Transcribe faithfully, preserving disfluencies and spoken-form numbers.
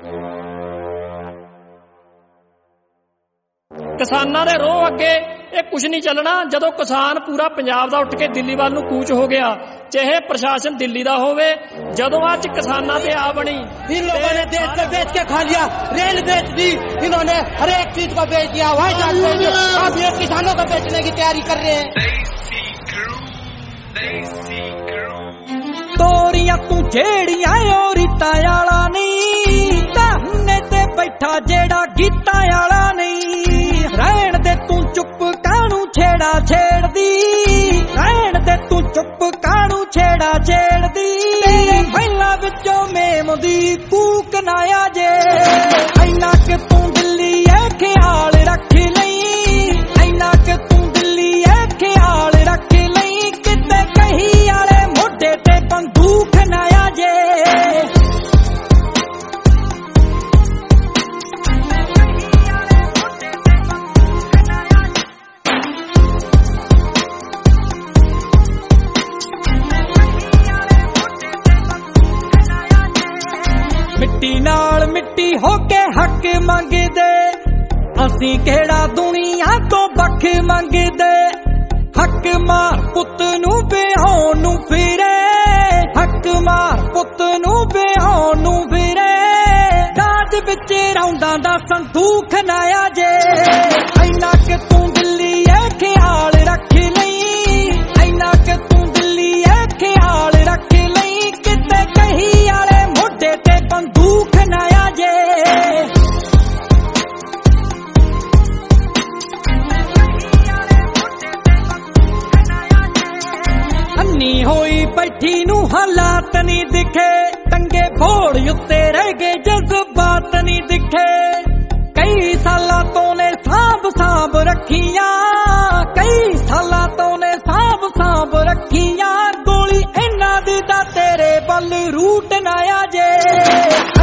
किसानां दे रोह अगे ਇਹ ਕੁਝ ਨਹੀਂ ਚੱਲਣਾ। ਜਦੋਂ ਕਿਸਾਨ ਪੂਰਾ ਪੰਜਾਬ ਦਾ ਉੱਠ ਕੇ ਦਿੱਲੀ ਵੱਲ ਨੂੰ ਕੂਚ ਹੋ ਗਿਆ, ਚਾਹੇ ਪ੍ਰਸ਼ਾਸਨ ਦਿੱਲੀ ਦਾ ਹੋਵੇ, ਜਦੋਂ ਅੱਜ ਕਿਸਾਨਾਂ ਤੇ ਆ ਬਣੀ। इन लोगों ने देश को बेच के खा लिया, रेल बेच दी, इन्होंने हर एक चीज को बेच दिया, हवाई जहाज बेच दिया, अब ये किसानों को बेचने की तैयारी कर रहे हैं। ਤੋਰੀਆਂ ਤੂੰ ਜਿਹੜੀਆਂ ਓ ਰੀਤਾਂ ਵਾਲਾ ਨਹੀਂ, ਧਰਨੇ ਤੇ ਬੈਠਾ ਜਿਹੜਾ ਗੀਤਾਂ ਵਾਲਾ ਨਹੀਂ। ਰਹਿਣ ਦੇ ਤੂੰ ਚੁੱਪ ਕਾਹਨੂੰ ਛੇੜਾ ਛੇੜਦੀ, ਰਹਿਣ ਦੇ ਤੂੰ ਚੁੱਪ ਕਾਹਨੂੰ ਛੇੜਾ ਛੇੜਦੀ। ਤੇਰੇ ਮਹਿਲਾਂ ਵਿੱਚੋਂ ਮੇਮ ਦੀ ਕੂਕ ਨਾ ਆ ਜੇ, ਇੰਨਾ ਕਿ ਤੂੰ ਦਿੱਲੀ ਐ ਖਿਆਲ ਰੱਖ ਲਈ, ਇੰਨਾ ਕਿ ਤੂੰ ਦਿੱਲੀ ਐ ਖਿਆਲ ਰੱਖ ਲਈ। ਕਿਤੇ ਕਹੀ ਵਾਲੇ ਮੋਢੇ ਤੇ ਬੰਦੂਕ ਨਾ ਆ ਜੇ। ਮਿੱਟੀ ਨਾਲ ਮਿੱਟੀ ਹੋ ਕੇ ਹੱਕ ਮੰਗਦੇ, ਅਸੀਂ ਕਿਹੜਾ ਦੁਨੀਆ ਤੋਂ ਵੱਖ ਮੰਗਦੇ। ਹੱਕ ਮਾਰ ਪੁੱਤ ਨੂੰ ਵਿਆਹੁਣ ਨੂੰ ਫਿਰੇ, ਹੱਕ ਮਾਰ ਪੁੱਤ ਨੂੰ ਵਿਆਹੁਣ ਨੂੰ ਫਿਰੇ। ਦਾਜ ਵਿੱਚ ਰੌਂਦਾਂ ਦਾ ਸੰਦੂਖ ਨਾ ਆ ਜੇ, ਇੰਨਾ ਕਿ ਤੂੰ ਦਿੱਲੀ ਐ ਖਿਆਲ ਰੱਖ ਲਈ, ਇੰਨਾ ਕਿ ਤੂੰ ਦਿੱਲੀ ਐ ਖਿਆਲ ਰੱਖ ਲਈ। ਕਿਤੇ ਕਹੀ ਵਾਲੇ ਮੋਢੇ ਤੇ ਬੰਦੂਕ ਨਾ ਆ ਜੇ। ਅੰਨੀ ਹੋਈ ਬੈਠੀ ਨੂੰ ਹਾਲਾਤ ਨਹੀਂ ਦਿਖੇ, ਟੰਗੇ ਭੋੜ ਉੱਤੇ ਰਹਿ ਗਏ ਜਜ਼ਬਾਤ ਨਹੀਂ ਦਿਖੇ। ਕਈ ਸਾਲਾਂ ਤੋਂ ਨੇ ਸਾਂਭ ਸਾਂਭ ਰੱਖੀਆਂ, ਕਈ ਸਾਲਾਂ ਤੋਂ ਨੇ ਸਾਂਭ ਸਾਂਭ ਰੱਖੀਆਂ। ਗੋਲੀ ਇਹਨਾਂ ਦੀ ਤਾਂ ਤੇਰੇ ਵੱਲ ਰੂਟ ਨਾ ਆ ਜੇ।